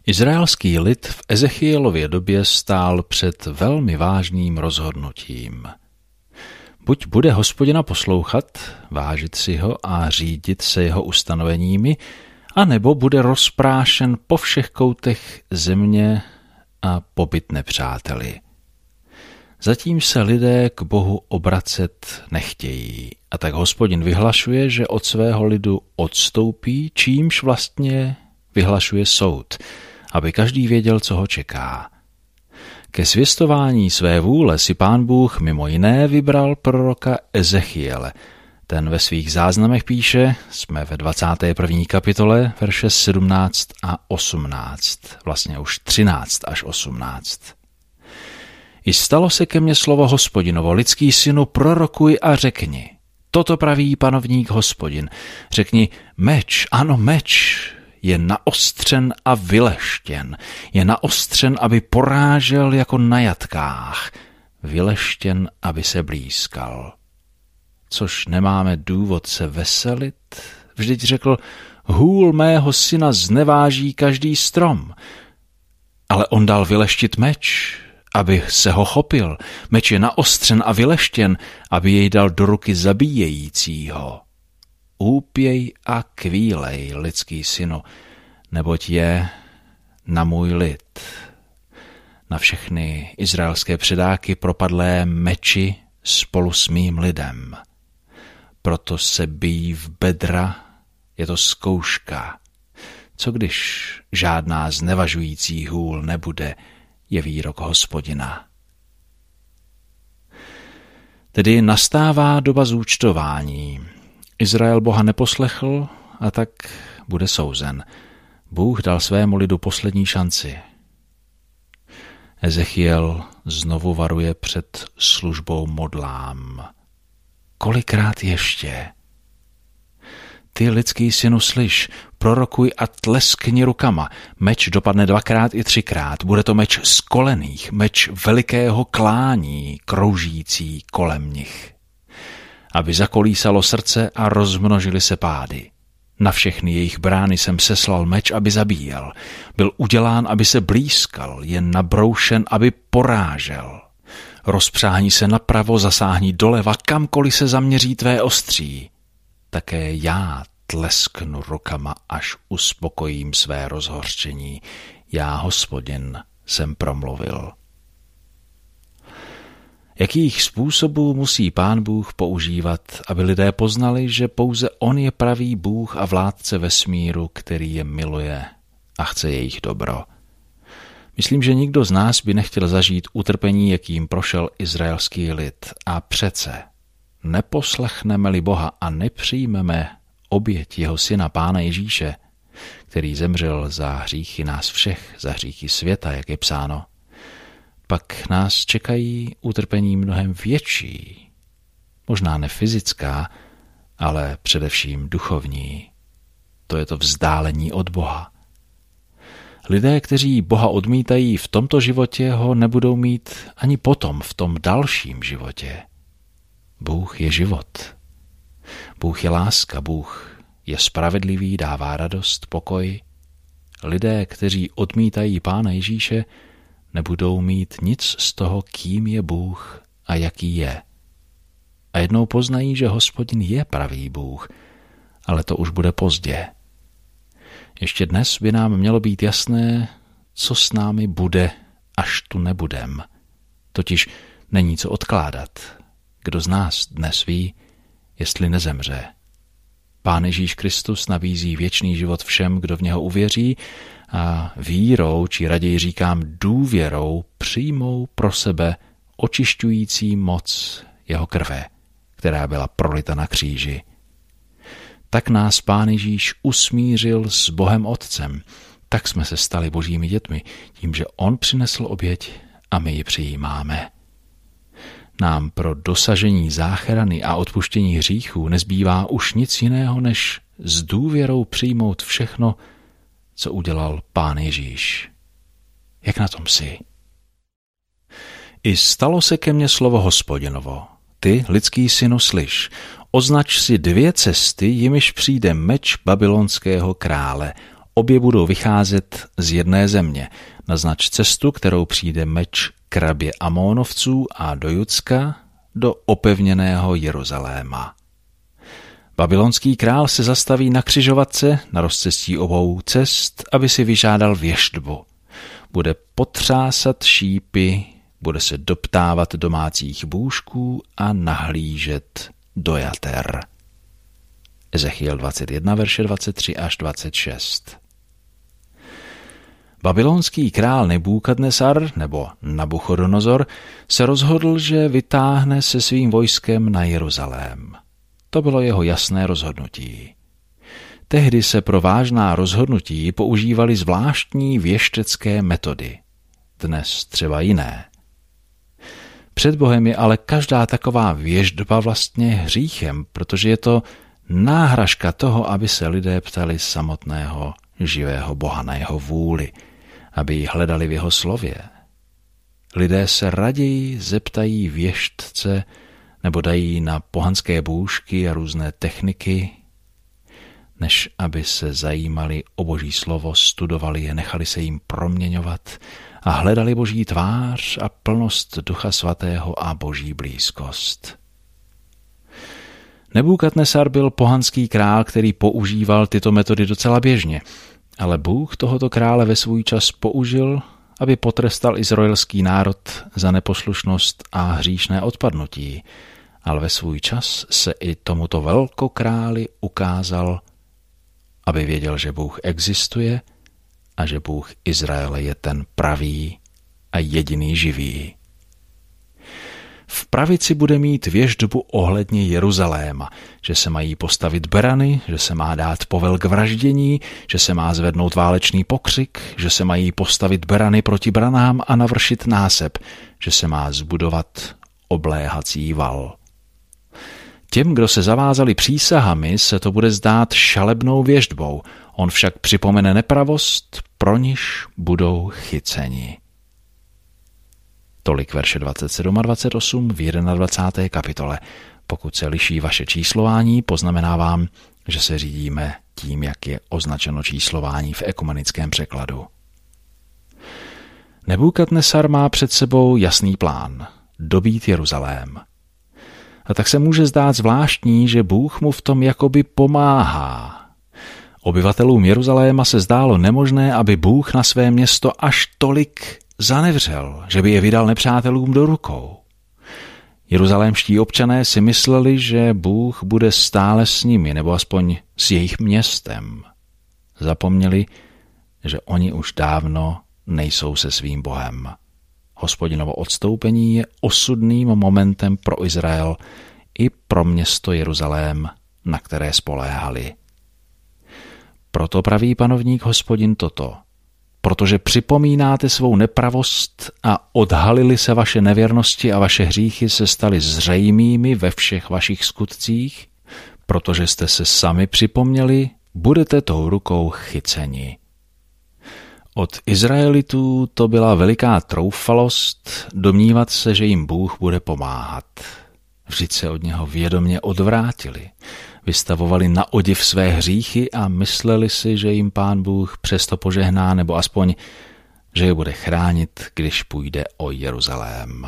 Izraelský lid v Ezechielově době stál před velmi vážným rozhodnutím. Buď bude Hospodina poslouchat, vážit si ho a řídit se jeho ustanoveními, anebo bude rozprášen po všech koutech země a pobyt nepřáteli. Zatím se lidé k Bohu obracet nechtějí a tak Hospodin vyhlašuje, že od svého lidu odstoupí, čímž vlastně vyhlašuje soud, aby každý věděl, co ho čeká. Ke zvěstování své vůle si Pán Bůh mimo jiné vybral proroka Ezechiele. Ten ve svých záznamech píše, jsme ve 21. kapitole, verše 17 a 18, vlastně už 13 až 18. I stalo se ke mně slovo Hospodinovo, lidský synu, prorokuj a řekni. Toto praví panovník Hospodin. Řekni, meč, ano meč, je naostřen a vyleštěn. Je naostřen, aby porážel jako na jatkách. Vyleštěn, aby se blýskal. Což nemáme důvod se veselit? Vždyť řekl, hůl mého syna zneváží každý strom. Ale on dal vyleštit meč, aby se ho chopil. Meč je naostřen a vyleštěn, aby jej dal do ruky zabíjejícího. Úpěj a kvílej, lidský synu, neboť je na můj lid. Na všechny izraelské předáky propadlé meči spolu s mým lidem. Proto se bijí v bedra, je to zkouška. Co když žádná znevažující hůl nebude, je výrok Hospodina. Tedy nastává doba zúčtování. Izrael Boha neposlechl a tak bude souzen. Bůh dal svému lidu poslední šanci. Ezechiel znovu varuje před službou modlám. Kolikrát ještě? Ty, lidský synu, slyš, prorokuj a tleskni rukama. Meč dopadne 2krát i 3krát. Bude to meč z kolených, meč velikého klání, kroužící kolem nich. Aby zakolísalo srdce a rozmnožily se pády. Na všechny jejich brány jsem seslal meč, aby zabíjel. Byl udělán, aby se blýskal, je nabroušen, aby porážel. Rozpřáhni se napravo, zasáhni doleva, kamkoliv se zaměří tvé ostří. Také já tlesknu rukama, až uspokojím své rozhořčení. Já, Hospodin, jsem promluvil. Jakých způsobů musí Pán Bůh používat, aby lidé poznali, že pouze on je pravý Bůh a vládce vesmíru, který je miluje a chce jejich dobro. Myslím, že nikdo z nás by nechtěl zažít utrpení, jakým prošel izraelský lid. A přece neposlechneme-li Boha a nepřijmeme oběť jeho syna Pána Ježíše, který zemřel za hříchy nás všech, za hříchy světa, jak je psáno, pak nás čekají utrpení mnohem větší, možná ne fyzická, ale především duchovní. To je to vzdálení od Boha. Lidé, kteří Boha odmítají v tomto životě, ho nebudou mít ani potom v tom dalším životě. Bůh je život. Bůh je láska, Bůh je spravedlivý, dává radost, pokoj. Lidé, kteří odmítají Pána Ježíše, nebudou mít nic z toho, kým je Bůh a jaký je. A jednou poznají, že Hospodin je pravý Bůh, ale to už bude pozdě. Ještě dnes by nám mělo být jasné, co s námi bude, až tu nebudem. Totiž není co odkládat. Kdo z nás dnes ví, jestli nezemře? Pán Ježíš Kristus nabízí věčný život všem, kdo v něho uvěří a vírou, či raději říkám důvěrou, přijmou pro sebe očišťující moc jeho krve, která byla prolita na kříži. Tak nás Pán Ježíš usmířil s Bohem Otcem, tak jsme se stali božími dětmi, tím, že on přinesl oběť a my ji přijímáme. Nám pro dosažení záchrany a odpuštění hříchů nezbývá už nic jiného, než s důvěrou přijmout všechno, co udělal Pán Ježíš. Jak na tom jsi? I stalo se ke mně slovo Hospodinovo. Ty, lidský synu, slyš, označ si 2 cesty, jimiž přijde meč babylonského krále. obě budou vycházet z jedné země, naznač cestu, kterou přijde meč k Rabě Amónovců a do Judska, do opevněného Jeruzaléma. Babylonský král se zastaví na křižovatce na rozcestí obou cest, aby si vyžádal věštbu. Bude potřásat šípy, bude se doptávat domácích bůžků a nahlížet do jater. Ezechiel 21, verše 23 až 26. Babylonský král Nebukadnesar nebo Nabuchodonozor se rozhodl, že vytáhne se svým vojskem na Jeruzalém. To bylo jeho jasné rozhodnutí. Tehdy se pro vážná rozhodnutí používaly zvláštní věštecké metody. Dnes třeba jiné. Před Bohem je ale každá taková věštba vlastně hříchem, protože je to náhražka toho, aby se lidé ptali samotného živého Boha na jeho vůli, aby ji hledali v jeho slově. Lidé se raději zeptají věštce nebo dají na pohanské bůžky a různé techniky, než aby se zajímali o Boží slovo, studovali je, nechali se jim proměňovat a hledali Boží tvář a plnost Ducha Svatého a Boží blízkost. Nebukadnesar byl pohanský král, který používal tyto metody docela běžně, ale Bůh tohoto krále ve svůj čas použil, aby potrestal izraelský národ za neposlušnost a hříšné odpadnutí, ale ve svůj čas se i tomuto velkokráli ukázal, aby věděl, že Bůh existuje a že Bůh Izraele je ten pravý a jediný živý. V pravici bude mít věštbu ohledně Jeruzaléma, že se mají postavit berany, že se má dát povel k vraždění, že se má zvednout válečný pokřik, že se mají postavit berany proti branám a navršit násep, že se má zbudovat obléhací val. Těm, kdo se zavázali přísahami, se to bude zdát šalebnou věštbou, on však připomene nepravost, pro niž budou chyceni. Tolik verše 27 a 28 v 21. kapitole. Pokud se liší vaše číslování, poznamenávám, že se řídíme tím, jak je označeno číslování v ekumenickém překladu. Nebukadnesar má před sebou jasný plán – dobít Jeruzalém. A tak se může zdát zvláštní, že Bůh mu v tom jakoby pomáhá. Obyvatelům Jeruzaléma se zdálo nemožné, aby Bůh na své město až tolik zanevřel, že by je vydal nepřátelům do rukou. Jeruzalémští občané si mysleli, že Bůh bude stále s nimi, nebo aspoň s jejich městem. Zapomněli, že oni už dávno nejsou se svým Bohem. Hospodinovo odstoupení je osudným momentem pro Izrael i pro město Jeruzalém, na které spoléhali. Proto praví panovník Hospodin toto. Protože připomínáte svou nepravost a odhalily se vaše nevěrnosti a vaše hříchy se staly zřejmými ve všech vašich skutcích, protože jste se sami připomněli, budete tou rukou chyceni. Od Izraelitů to byla veliká troufalost domnívat se, že jim Bůh bude pomáhat. Vždyť se od něho vědomě odvrátili. Vystavovali na odiv své hříchy a mysleli si, že jim Pán Bůh přesto požehná, nebo aspoň, že je bude chránit, když půjde o Jeruzalém.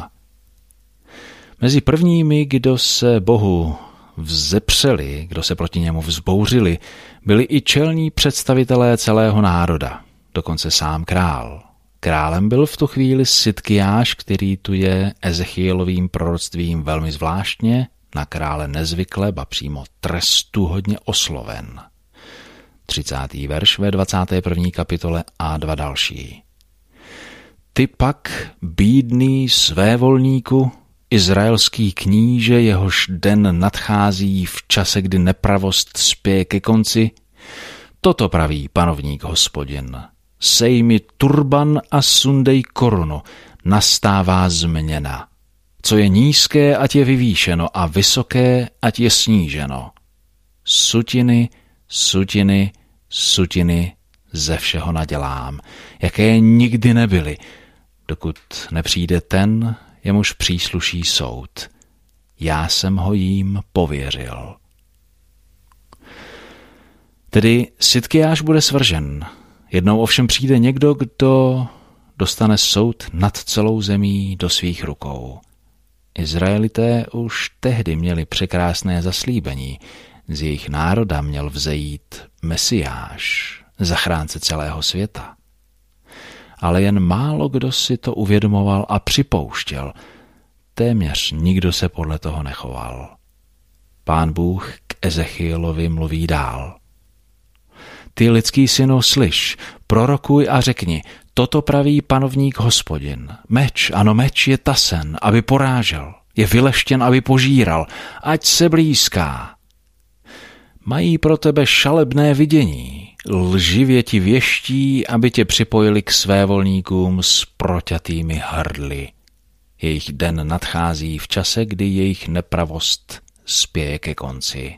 Mezi prvními, kdo se Bohu vzepřeli, kdo se proti němu vzbouřili, byli i čelní představitelé celého národa, dokonce sám král. Králem byl v tu chvíli Sidkiáš, který tu je Ezechielovým proroctvím velmi zvláštně, na krále nezvykle, ba přímo trestuhodně osloven. 30. verš ve 21. kapitole a 2 další. Ty pak, bídný svévolníku, izraelský kníže, jehož den nadchází v čase, kdy nepravost spěje ke konci, toto praví panovník Hospodin. Sej mi turban a sundej korunu, nastává změna. Co je nízké, ať je vyvýšeno, a vysoké, ať je sníženo. Sutiny, sutiny, sutiny ze všeho nadělám, jaké nikdy nebyly, dokud nepřijde ten, jemuž přísluší soud. Já jsem ho jím pověřil. Tedy Sidkiáš bude svržen. Jednou ovšem přijde někdo, kdo dostane soud nad celou zemí do svých rukou. Izraelité už tehdy měli překrásné zaslíbení. Z jejich národa měl vzejít Mesiáš, zachránce celého světa. Ale jen málo kdo si to uvědomoval a připouštěl. Téměř nikdo se podle toho nechoval. Pán Bůh k Ezechielovi mluví dál. Ty, lidský synu, slyš, prorokuj a řekni, toto praví panovník Hospodin. Meč, ano, meč je tasen, aby porážel, je vyleštěn, aby požíral, ať se blízká. Mají pro tebe šalebné vidění, lživě ti věští, aby tě připojili k svévolníkům s proťatými hrdly. Jejich den nadchází v čase, kdy jejich nepravost spěje ke konci.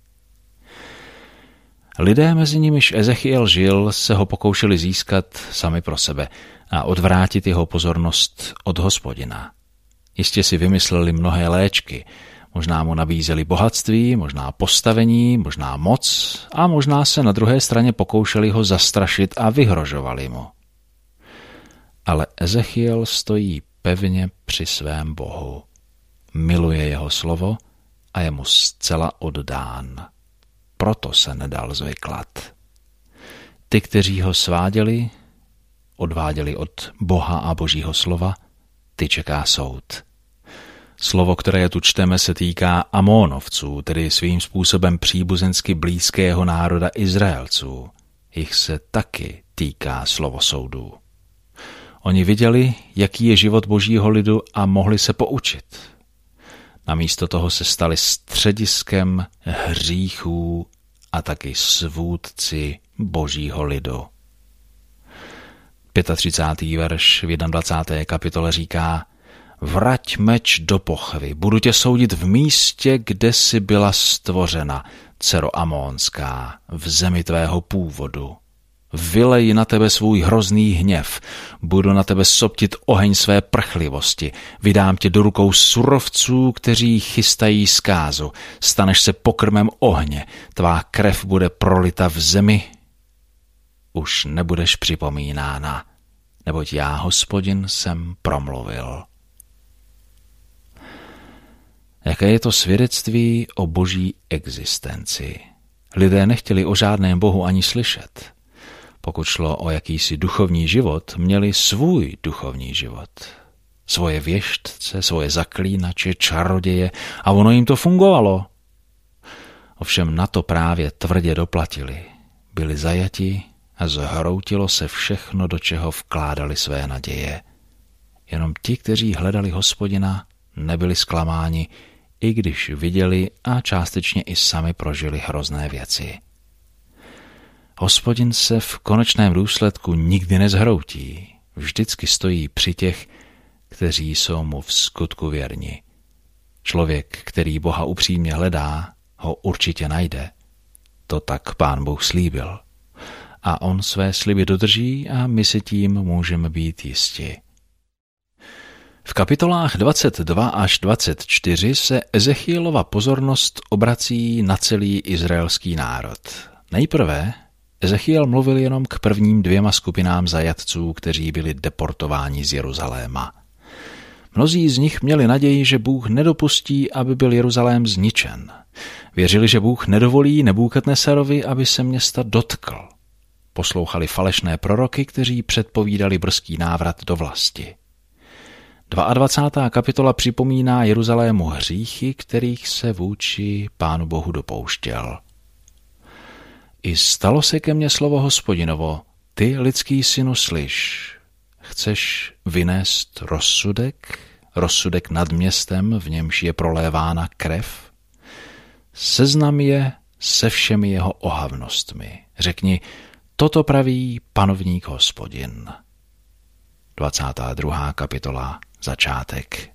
Lidé, mezi nimiž Ezechiel žil, se ho pokoušeli získat sami pro sebe a odvrátit jeho pozornost od Hospodina. Jistě si vymysleli mnohé léčky, možná mu nabízeli bohatství, možná postavení, možná moc a možná se na druhé straně pokoušeli ho zastrašit a vyhrožovali mu. Ale Ezechiel stojí pevně při svém Bohu. Miluje jeho slovo a je mu zcela oddán. Proto se nedal zvyklat. Ty, kteří ho sváděli, odváděli od Boha a Božího slova, ty čeká soud. Slovo, které tu čteme, se týká Amónovců, tedy svým způsobem příbuzensky blízkého národa Izraelců. Jich se taky týká slovo soudu. Oni viděli, jaký je život Božího lidu a mohli se poučit. Namísto toho se stali střediskem hříchů a taky svůdci Božího lidu. 35. verš v 21. kapitole říká: Vrať meč do pochvy, budu tě soudit v místě, kde jsi byla stvořena, dcero Amónská, v zemi tvého původu. Vylej na tebe svůj hrozný hněv, budu na tebe soptit oheň své prchlivosti, vydám tě do rukou surovců, kteří chystají zkázu, staneš se pokrmem ohně, tvá krev bude prolita v zemi, už nebudeš připomínána, neboť já, Hospodin, jsem promluvil. Jaké je to svědectví o Boží existenci? Lidé nechtěli o žádném Bohu ani slyšet. Pokud šlo o jakýsi duchovní život, měli svůj duchovní život. Svoje věštce, svoje zaklínače, čaroděje a ono jim to fungovalo. Ovšem na to právě tvrdě doplatili. Byli zajati a zhroutilo se všechno, do čeho vkládali své naděje. Jenom ti, kteří hledali Hospodina, nebyli zklamáni, i když viděli a částečně i sami prožili hrozné věci. Hospodin se v konečném důsledku nikdy nezhroutí, vždycky stojí při těch, kteří jsou mu v skutku věrni. Člověk, který Boha upřímně hledá, ho určitě najde. To tak Pán Bůh slíbil. A on své sliby dodrží a my si tím můžeme být jisti. V kapitolách 22 až 24 se Ezechielova pozornost obrací na celý izraelský národ. Nejprve Ezechiel mluvil jenom k prvním 2 skupinám zajatců, kteří byli deportováni z Jeruzaléma. Mnozí z nich měli naději, že Bůh nedopustí, aby byl Jeruzalém zničen. Věřili, že Bůh nedovolí Nebukadnesarovi, aby se města dotkl. Poslouchali falešné proroky, kteří předpovídali brzký návrat do vlasti. 22. kapitola připomíná Jeruzalému hříchy, kterých se vůči Pánu Bohu dopouštěl. I stalo se ke mně slovo Hospodinovo, ty, lidský synu, slyš. Chceš vynést rozsudek nad městem, v němž je prolévána krev? Seznam je se všemi jeho ohavnostmi. Řekni, toto praví panovník Hospodin. 22. kapitola, začátek.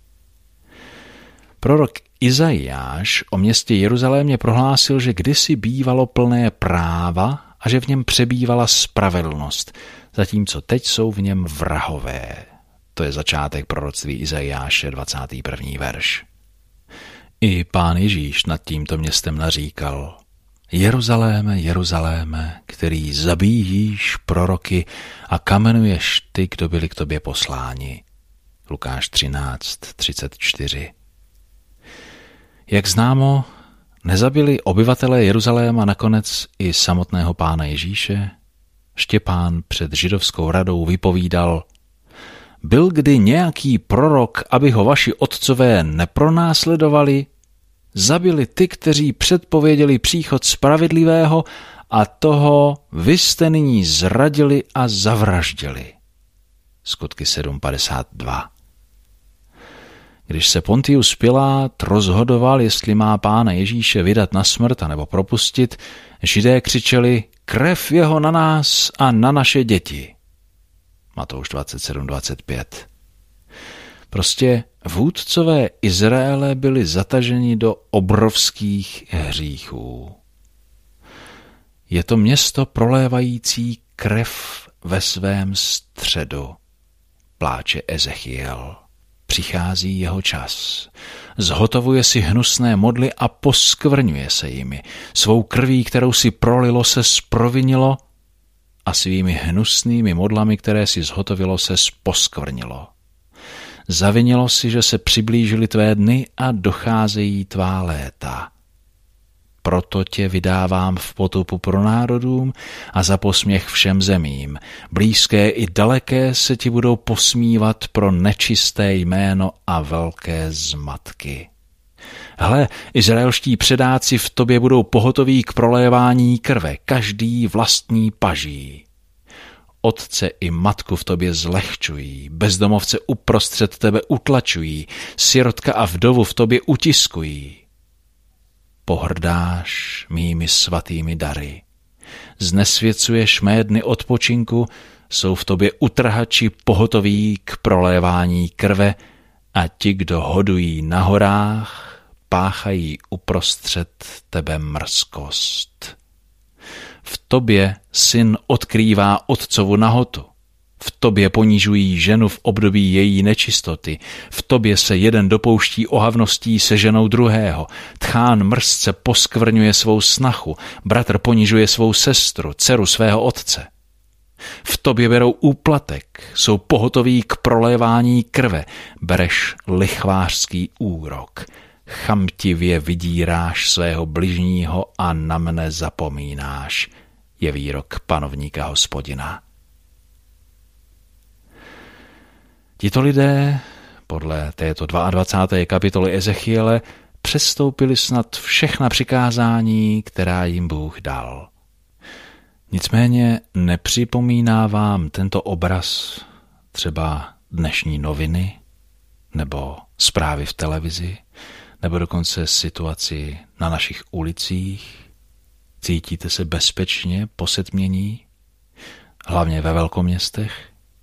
Prorok Izajáš o městě Jeruzalémě prohlásil, že kdysi bývalo plné práva a že v něm přebývala spravedlnost, zatímco teď jsou v něm vrahové. To je začátek proroctví Izajáše, 21. verš. I Pán Ježíš nad tímto městem naříkal. Jeruzaléme, Jeruzaléme, který zabíjíš proroky a kamenuješ ty, kdo byli k tobě posláni. Lukáš 13:34. Jak známo, nezabili obyvatelé Jeruzaléma nakonec i samotného Pána Ježíše? Štěpán před židovskou radou vypovídal: Byl kdy nějaký prorok, aby ho vaši otcové nepronásledovali? Zabili ty, kteří předpověděli příchod spravedlivého, a toho vy jste nyní zradili a zavraždili. Skutky 7:52. Když se Pontius Pilát rozhodoval, jestli má Pána Ježíše vydat na smrt anebo propustit, Židé křičeli: Krev jeho na nás a na naše děti. Matouš 27:25. Prostě vůdcové Izraele byli zataženi do obrovských hříchů. Je to město prolévající krev ve svém středu, pláče Ezechiel. Přichází jeho čas. Zhotovuje si hnusné modly a poskvrňuje se jimi. Svou krví, kterou si prolilo, se zprovinilo a svými hnusnými modlami, které si zhotovilo, se poskvrnilo. Zavinilo si, že se přiblížily tvé dny a docházejí tvá léta. Proto tě vydávám v potupu pro národům a za posměch všem zemím. Blízké i daleké se ti budou posmívat pro nečisté jméno a velké zmatky. Hle, izraelští předáci v tobě budou pohotoví k prolévání krve, každý vlastní paží. Otce i matku v tobě zlehčují, bezdomovce uprostřed tebe utlačují, sirotka a vdovu v tobě utiskují. Pohrdáš mými svatými dary. Znesvěcuješ mé dny odpočinku, jsou v tobě utrhači pohotoví k prolévání krve a ti, kdo hodují na horách, páchají uprostřed tebe mrzkost. V tobě syn odkrývá otcovu nahotu. V tobě ponižují ženu v období její nečistoty. V tobě se jeden dopouští ohavností se ženou druhého. Tchán mrzce poskvrňuje svou snachu. Bratr ponižuje svou sestru, dceru svého otce. V tobě berou úplatek, jsou pohotoví k prolévání krve. Bereš lichvářský úrok. Chamtivě vydíráš svého bližního a na mne zapomínáš, je výrok panovníka Hospodina. Tito lidé, podle této 22. kapitoly Ezechiele, přestoupili snad všechna přikázání, která jim Bůh dal. Nicméně nepřipomíná vám tento obraz třeba dnešní noviny, nebo zprávy v televizi, nebo dokonce situaci na našich ulicích? Cítíte se bezpečně po setmění, hlavně ve velkoměstech?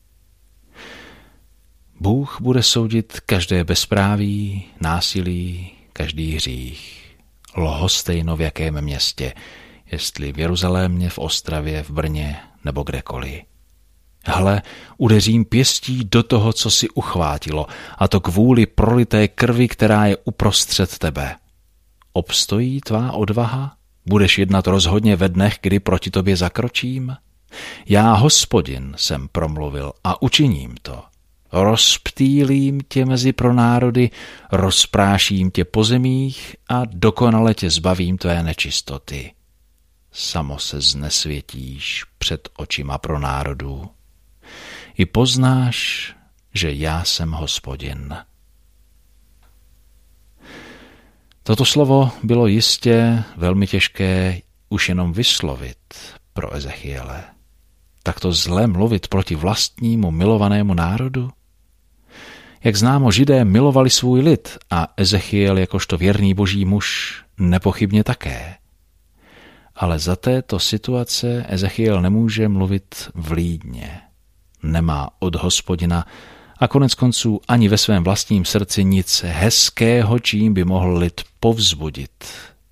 Bůh bude soudit každé bezpráví, násilí, každý hřích. Lhostejno v jakém městě, jestli v Jeruzalémě, v Ostravě, v Brně nebo kdekoliv. Hle, udeřím pěstí do toho, co si uchvátilo, a to kvůli prolité krvi, která je uprostřed tebe. Obstojí tvá odvaha? Budeš jednat rozhodně ve dnech, kdy proti tobě zakročím? Já, Hospodin, jsem promluvil a učiním to. Rozptýlím tě mezi pronárody, rozpráším tě po zemích a dokonale tě zbavím tvé nečistoty. Samo se znesvětíš před očima pronárodů. I poznáš, že já jsem Hospodin. Toto slovo bylo jistě velmi těžké už jenom vyslovit pro Ezechiele. Takto zle mluvit proti vlastnímu milovanému národu? Jak známo, Židé milovali svůj lid a Ezechiel jakožto věrný boží muž nepochybně také. Ale za této situace Ezechiel nemůže mluvit vlídně. Nemá od Hospodina a koneckonců ani ve svém vlastním srdci nic hezkého, čím by mohl lid povzbudit.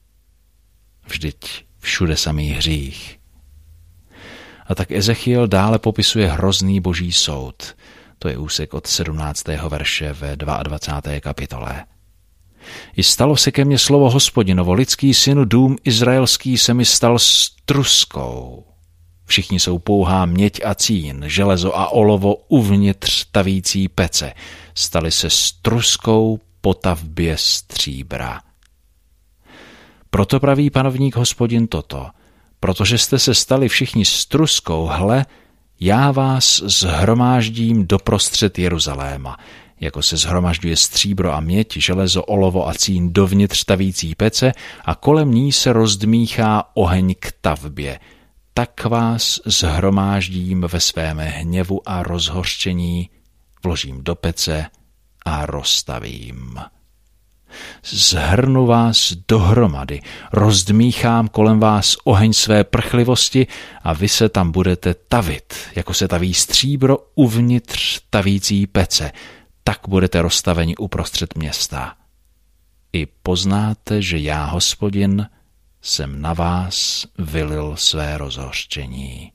Vždyť všude samý hřích. A tak Ezechiel dále popisuje hrozný boží soud. To je úsek od 17. verše ve 22. kapitole. I stalo se ke mně slovo Hospodinovo, lidský synu, dům izraelský se mi stal struskou. Všichni jsou pouhá měď a cín, železo a olovo uvnitř tavící pece. Stali se struskou po tavbě stříbra. Proto praví panovník Hospodin toto, protože jste se stali všichni struskou, hle, já vás shromáždím doprostřed Jeruzaléma, jako se shromažďuje stříbro a měď, železo, olovo a cín dovnitř tavící pece a kolem ní se rozdmíchá oheň k tavbě. Tak vás shromáždím ve svém hněvu a rozhořčení, vložím do pece a roztavím. Zhrnu vás dohromady, rozdmíchám kolem vás oheň své prchlivosti a vy se tam budete tavit, jako se taví stříbro uvnitř tavící pece, tak budete roztaveni uprostřed města. I poznáte, že já, Hospodin, jsem na vás vylil své rozhořčení.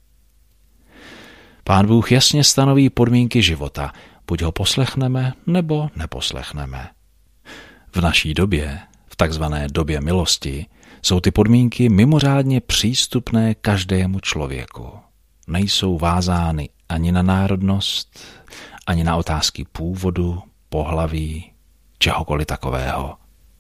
Pán Bůh jasně stanoví podmínky života, buď ho poslechneme, nebo neposlechneme. V naší době, v takzvané době milosti, jsou ty podmínky mimořádně přístupné každému člověku. Nejsou vázány ani na národnost, ani na otázky původu, pohlaví, čehokoliv takového.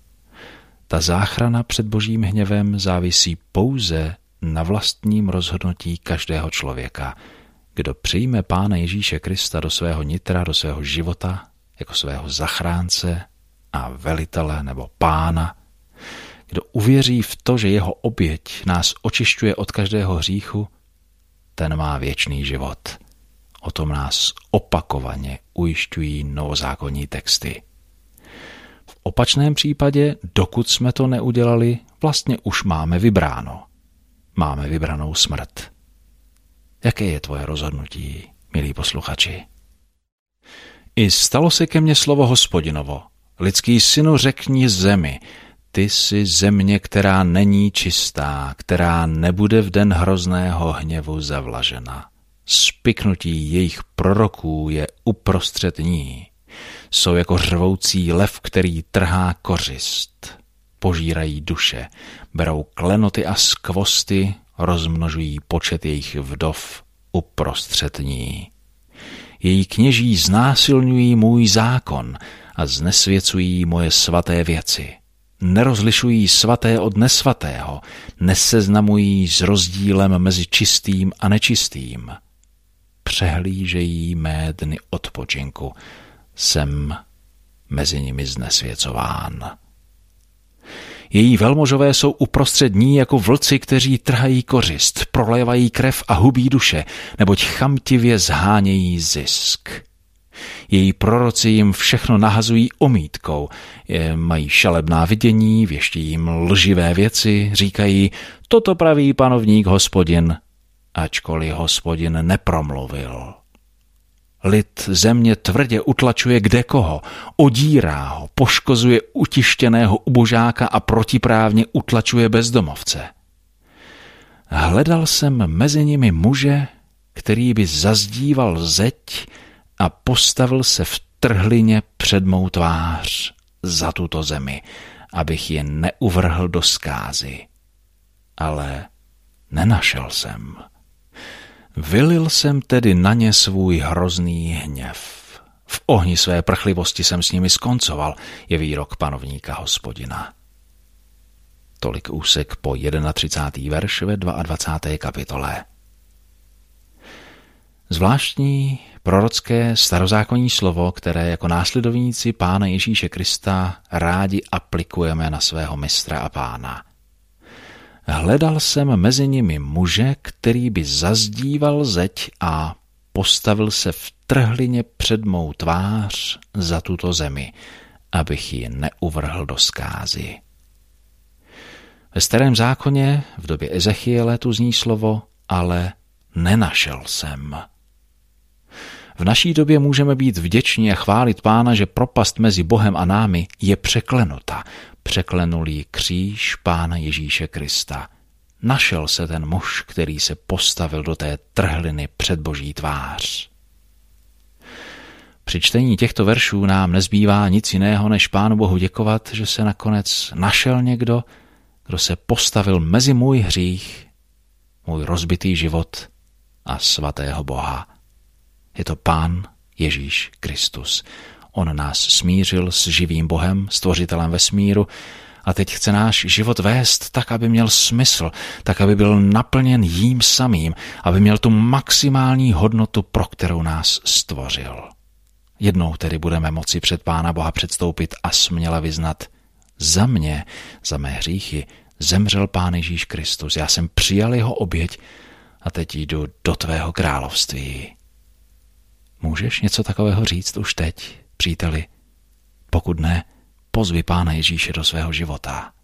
Ta záchrana před božím hněvem závisí pouze na vlastním rozhodnutí každého člověka, kdo přijme Pána Ježíše Krista do svého nitra, do svého života, jako svého zachránce a velitele nebo pána, kdo uvěří v to, že jeho oběť nás očišťuje od každého hříchu, ten má věčný život. O tom nás opakovaně ujišťují novozákonní texty. V opačném případě, dokud jsme to neudělali, vlastně už máme vybráno. Máme vybranou smrt. Jaké je tvoje rozhodnutí, milí posluchači? I stalo se ke mně slovo Hospodinovo. Lidský synu, řekni zemi, ty jsi země, která není čistá, která nebude v den hrozného hněvu zavlažena. Spiknutí jejich proroků je uprostřed ní. Jsou jako řvoucí lev, který trhá kořist. Požírají duše, berou klenoty a skvosty, rozmnožují počet jejich vdov uprostřed ní. Její kněží znásilňují můj zákon a znesvěcují moje svaté věci. Nerozlišují svaté od nesvatého, neseznamují s rozdílem mezi čistým a nečistým. Přehlížejí mé dny odpočinku, jsem mezi nimi znesvěcován. Její velmožové jsou uprostřed ní jako vlci, kteří trhají kořist, prolévají krev a hubí duše, neboť chamtivě zhánějí zisk. Její proroci jim všechno nahazují omítkou, mají šalebná vidění, věští jim lživé věci, říkají, toto praví panovník Hospodin, ačkoliv Hospodin nepromluvil. Lid země tvrdě utlačuje kdekoho, odírá ho, poškozuje utištěného ubožáka a protiprávně utlačuje bezdomovce. Hledal jsem mezi nimi muže, který by zazdíval zeď a postavil se v trhlině před mou tvář za tuto zemi, abych je neuvrhl do zkázy. Ale nenašel jsem. Vylil jsem tedy na ně svůj hrozný hněv. V ohni své prchlivosti jsem s nimi skoncoval, je výrok panovníka Hospodina. Tolik úsek po 31. verš ve 22. kapitole. Zvláštní prorocké starozákonní slovo, které jako následovníci Pána Ježíše Krista rádi aplikujeme na svého mistra a pána. Hledal jsem mezi nimi muže, který by zazdíval zeď a postavil se v trhlině před mou tvář za tuto zemi, abych ji neuvrhl do zkázy. Ve Starém zákoně v době Ezechiele tu zní slovo, ale nenašel jsem. V naší době můžeme být vděční a chválit Pána, že propast mezi Bohem a námi je překlenuta. Překlenul ji kříž Pána Ježíše Krista. Našel se ten muž, který se postavil do té trhliny před Boží tvář. Při čtení těchto veršů nám nezbývá nic jiného, než Pánu Bohu děkovat, že se nakonec našel někdo, kdo se postavil mezi můj hřích, můj rozbitý život a svatého Boha. Je to Pán Ježíš Kristus. On nás smířil s živým Bohem, stvořitelem vesmíru, a teď chce náš život vést tak, aby měl smysl, tak, aby byl naplněn jím samým, aby měl tu maximální hodnotu, pro kterou nás stvořil. Jednou tedy budeme moci před Pána Boha předstoupit a směle vyznat: za mě, za mé hříchy, zemřel Pán Ježíš Kristus. Já jsem přijal jeho oběť a teď jdu do tvého království. Můžeš něco takového říct už teď, příteli? Pokud ne, pozvi Pána Ježíše do svého života.